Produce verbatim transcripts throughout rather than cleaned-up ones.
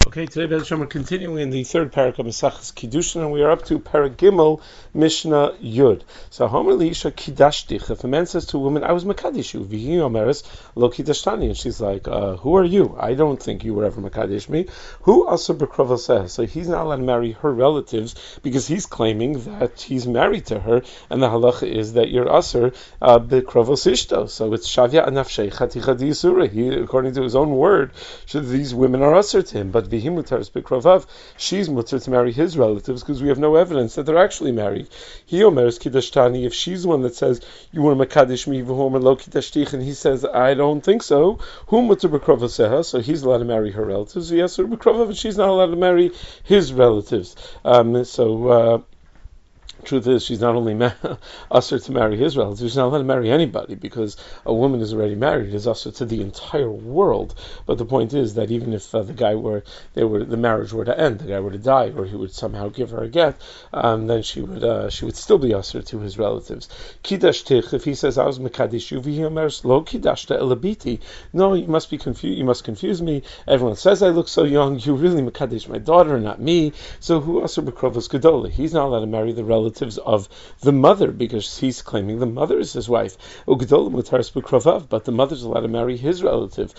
Okay, today Bez Hashem, we're continuing in the third parak of Maseches Kiddushin, and we are up to Parak Gimel, Mishnah Yud. So, Homer Leisha Kiddashtich. If a man says to a woman, "I was Makadish you," Vihi Omeres Lo Kiddashtani, and she's like, uh, "Who are you? I don't think you were ever Makadish me." Who Asur B'Krovo says? So he's not allowed to marry her relatives because he's claiming that he's married to her, and the halacha is that you're Asur uh, B'Krovo Sishto. So it's Shavya Anafshei Chaticha D'Yisura. He, according to his own word, these women are Asur to him, but Vihi Mutaris B'Krovav, she's mutar to marry his relatives because we have no evidence that they're actually married. He Omeres Kiddashtani, if she's the one that says, "You were Makadish me, v'homer lo Kiddashtich," and he says, "I don't think so," who mutar B'Krovav seha, so he's allowed to marry her relatives. Yes, or B'Krovav, and she's not allowed to marry his relatives. Um, so, uh, Truth is, she's not only ma- usher to marry his relatives, she's not allowed to marry anybody, because a woman is already married, is usher to the entire world. But the point is that even if uh, the guy were, they were, the marriage were to end, the guy were to die, or he would somehow give her a get, um, then she would, uh, she would still be usher to his relatives. Kiddashtich, if he says, "I was mekadish you," v'hi omers lo kiddashta elabiti. No, you must be confused. You must confuse me. Everyone says I look so young. You really mekadish my daughter, not me. So who usher b'krovos gedola? He's not allowed to marry the relatives of the mother, because he's claiming the mother is his wife. But the mother's allowed to marry his relative.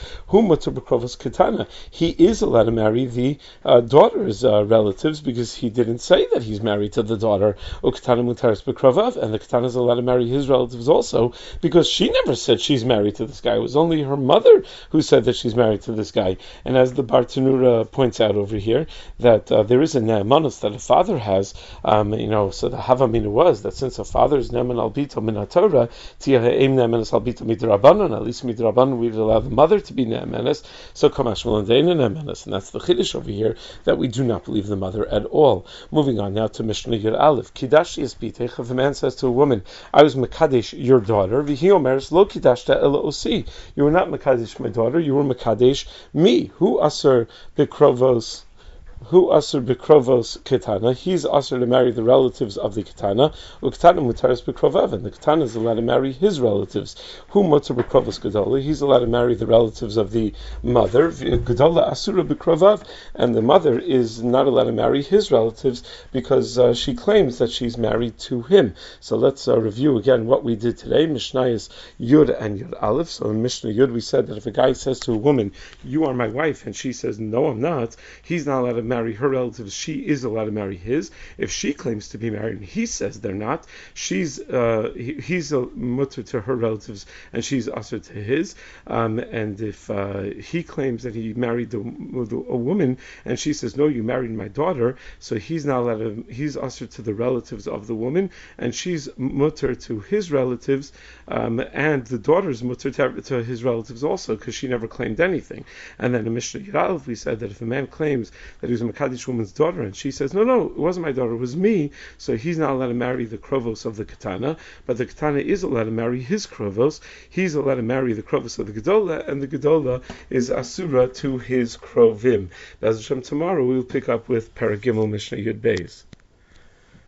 He is allowed to marry the uh, daughter's uh, relatives, because he didn't say that he's married to the daughter. And the Ketana is allowed to marry his relatives also, because she never said she's married to this guy. It was only her mother who said that she's married to this guy. And as the Bartanura points out over here, that uh, there is a ne'emanos that a father has, um, you know, so the Havamina was that since a father is ne'eman al bito min haTorah, tia ha'em ne'emanas al bito midrabanan, at least midrabanan we'd allow the mother to be ne'emanas, so kamash v'landeina ne'emanas, and that's the chiddush over here, that we do not believe the mother at all. Moving on now to Mishnah Yud Aleph. Kidashi es bitech, if a man says to a woman, "I was mekadesh your daughter," v'hi omeres lo kidashta ela osi, you were not mekadesh my daughter, you were mekadesh me. Who asur b'krovos Who asur b'krovos ketana? He's asur to marry the relatives of the ketana. U'ketana mutaris b'krovav, and the ketana is allowed to marry his relatives. Who mutar b'krovos gedola? He's allowed to marry the relatives of the mother. Gedola asura b'krovav, and the mother is not allowed to marry his relatives because uh, she claims that she's married to him. So let's uh, review again what we did today. Mishnah is Yud and Yud Aleph. So in Mishnah Yud we said that if a guy says to a woman, "You are my wife," and she says, "No, I'm not," he's not allowed to marry her relatives. She is allowed to marry his. If she claims to be married and he says they're not, she's uh, he, he's a mutter to her relatives and she's usher to his. Um, and if uh, he claims that he married the, a woman and she says, "No, you married my daughter," so he's not allowed to, he's usher to the relatives of the woman and she's mutter to his relatives, um, and the daughter's mutter to, to his relatives also, because she never claimed anything. And then in Mishnah Yirav we said that if a man claims that he was a Makadish woman's daughter and she says, "No, no, it wasn't my daughter, it was me," so he's not allowed to marry the krovos of the Ketana, but the Ketana is allowed to marry his krovos. He's allowed to marry the krovos of the Gedola, and the Gedola is asura to his krovim. As Hashem, tomorrow we'll pick up with Paragimel Mishnah Yud Beis.